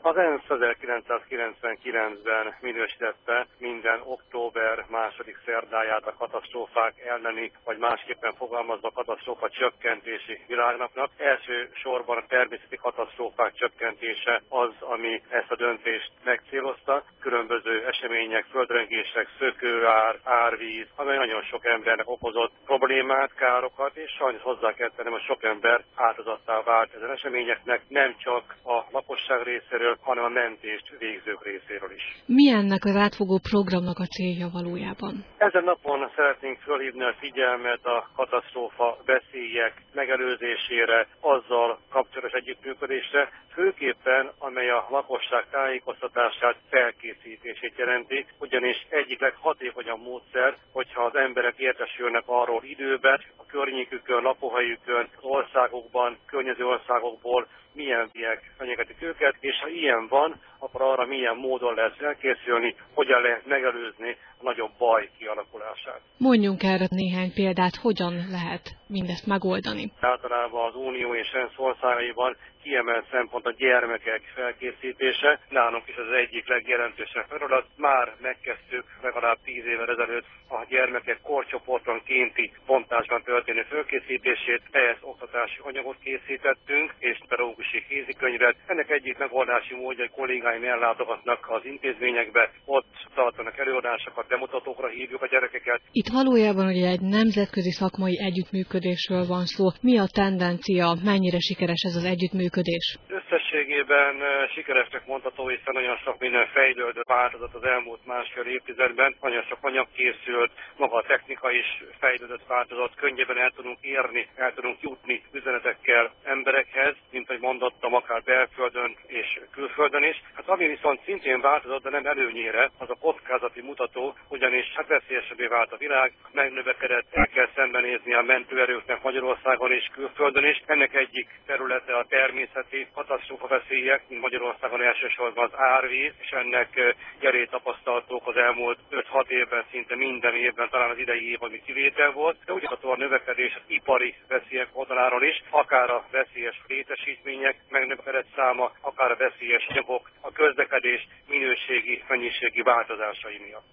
Az ENSZ 1999-ben minősítette minden október második szerdáját a katasztrófák elleni, vagy másképpen fogalmazva katasztrófa csökkentési világnapnak. Első sorban a természeti katasztrófák csökkentése az, ami ezt a döntést megcélozta. Különböző események, földrengések, szökőár, árvíz, amely nagyon sok embernek okozott problémát, károkat, és sajnos hozzá kell tennem, hogy sok ember áldozattá vált ezen eseményeknek, nem csak a lakosság részéről, hanem a mentést végzők részéről is. Mi ennek az átfogó programnak a célja valójában? Ezen napon szeretnénk fölhívni a figyelmet a katasztrófa veszélyek megelőzésére, azzal kapcsolatos együttműködésre, főképpen amely a lakosság tájékoztatását, felkészítését jelenti, ugyanis egyik leghatékonyabb módszer, hogyha az emberek értesülnek arról időben, a környékükön, lakóhelyükön, az országokban, környező országokból milyen veszélyek fenyegetik őket, és ha ilyen van, akkor arra milyen módon lehet felkészülni, hogyan lehet megelőzni a nagyobb baj kialakulását. Mondjunk erre néhány példát, hogyan lehet mindezt megoldani. Általában az Unió és ENSZ országaiban kiemelt szempont a gyermekek felkészítése. Nálunk is az egyik legjelentősebb feladat. Már megkezdtük legalább 10 évvel ezelőtt a gyermekek korcsoportonkénti bontásban történő felkészítését. Ehhez oktatási anyagot készítettünk, és pedagógusi kézikönyvet. Ennek egyik megoldási módja, hogy kollégáim ellátogatnak az intézményekbe, ott tartanak előadásokat, bemutatókra hívjuk a gyerekeket. Itt valójában ugye egy nemzetközi szakmai együttműködésről van szó. Mi a tendencia, mennyire sikeres ez az együttműködés? Összességében sikeresnek mondható, hiszen nagyon sok minden fejlődött, változott az elmúlt másfél évtizedben, nagyon sok anyag készült, maga a technika is fejlődött, változott, könnyebben el tudunk érni, el tudunk jutni üzenetekkel emberekhez, mint ahogy mondottam, akár belföldön és külföldön is. Hát ami viszont szintén változott, de nem előnyére, az a kockázati mutató, ugyanis veszélyesebbé vált a világ, megnövekedett, el kell szembenézni a mentőerőknek Magyarországon és külföldön is. Ennek egyik területe a természeti katasztrófa veszélyek, mint Magyarországon elsősorban az árvíz, és ennek gyerét tapasztaltuk az elmúlt 5-6 évben, szinte minden évben, talán az idei év, ami kivétel volt, de ugyanakkor a növekedés az ipari veszélyek oldaláról is, akár a veszélyes létesítmények megnövekedett száma, akár a veszélyes anyagok, a közlekedés minőségi, mennyiségi változásai miatt.